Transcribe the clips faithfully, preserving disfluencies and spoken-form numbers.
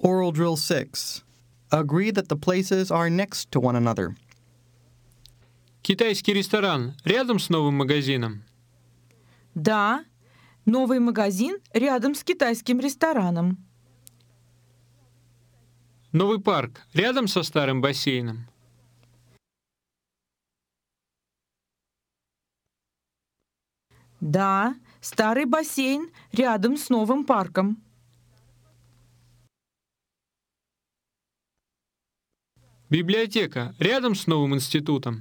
Oral Drill six. Agree that the places are next to one another. Китайский ресторан рядом с новым магазином? Да, новый магазин рядом с китайским рестораном. Новый парк рядом со старым бассейном? Да, старый бассейн рядом с новым парком. Библиотека рядом с новым институтом?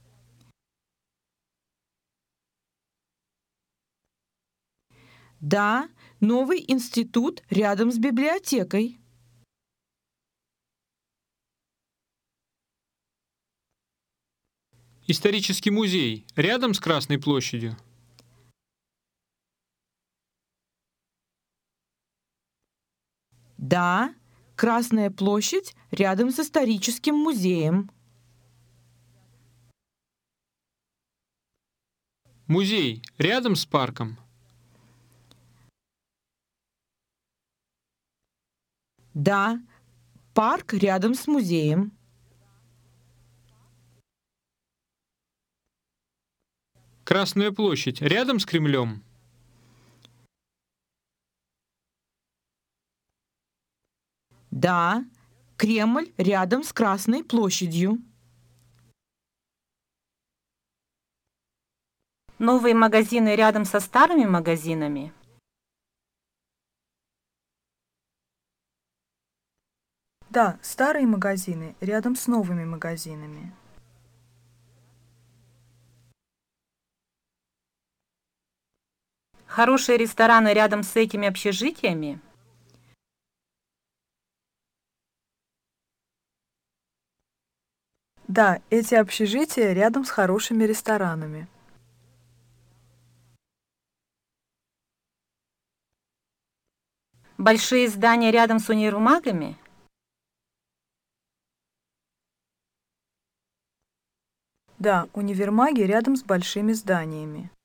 Да, новый институт рядом с библиотекой. Исторический музей рядом с Красной площадью? Да, Красная площадь рядом с историческим музеем. Музей рядом с парком? Да, парк рядом с музеем. Красная площадь рядом с Кремлем? Да, Кремль рядом с Красной площадью. Новые магазины рядом со старыми магазинами? Да, старые магазины рядом с новыми магазинами. Хорошие рестораны рядом с этими общежитиями? Да, эти общежития рядом с хорошими ресторанами. Большие здания рядом с универмагами? Да, универмаги рядом с большими зданиями.